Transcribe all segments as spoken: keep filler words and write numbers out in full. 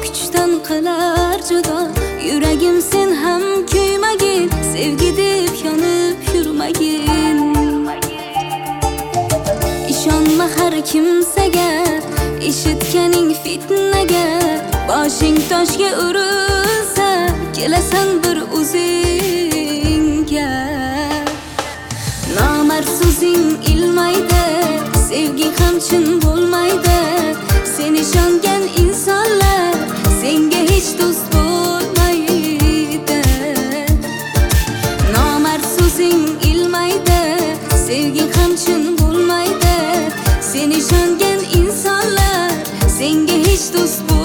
kuchdan qilar judo. Yuragim sen ham kuymagin, sevgi deb yonib yurmagin. Ishonma har kimsaga, eshitganing fitnaga. Boshing toshga urilsa, kelasan bir o'zingga. Nomard so'zing ilmaydi, sevging ham chin bo'lmaydi. Sen ishongan insonlar senga hech do'st bo'lmaydi. Nomard so'zing ilmaydi, sevging ham chin bo'lmaydi. Sen ishongan insonlar senga hech do'st bo'lmaydi.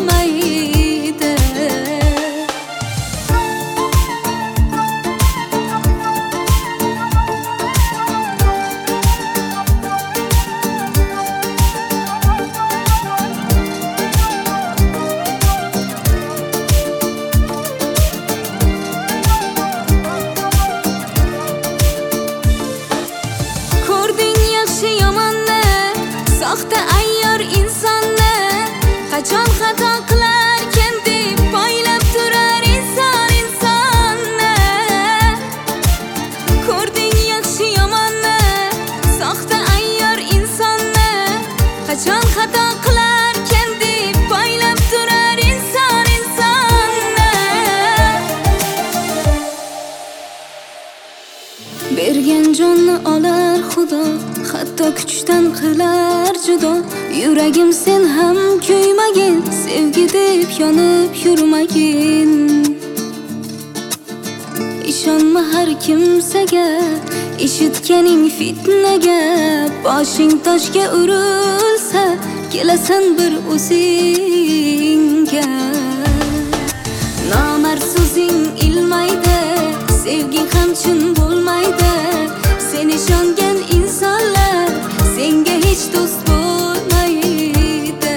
Soxta ayyor insonni qachon xato qilarkan deb poylab turar inson insonni. Ko'rding yaxshi yomonni, soxta ayyor insonni qachon xato qilarkan deb poylab turar inson insonni. Bergan jonni olar Xudo, hatto kuchdan qilar judo. Yuragim sen ham kuymagin, sevgi deb yonib yurmagin. Ishonma har kimsaga, eshitganing fitnaga. Boshing toshga urilsa, kelasan bir o'zingga. Nomard so'zing ilmaydi, sevging ham chin bo'lmaydi. Sen ishongan insonlar senga hech do'st bo'lmaydi.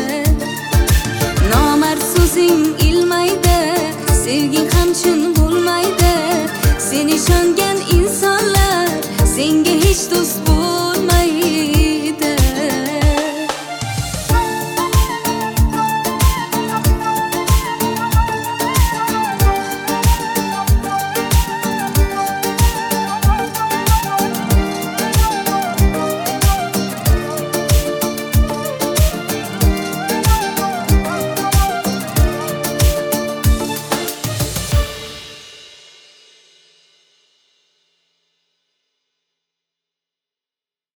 Nomard so'zing ilmaydi, sevging ham chin bo'lmaydi. Sen ishongan insonlar senga hech do'st bo'lmaydi.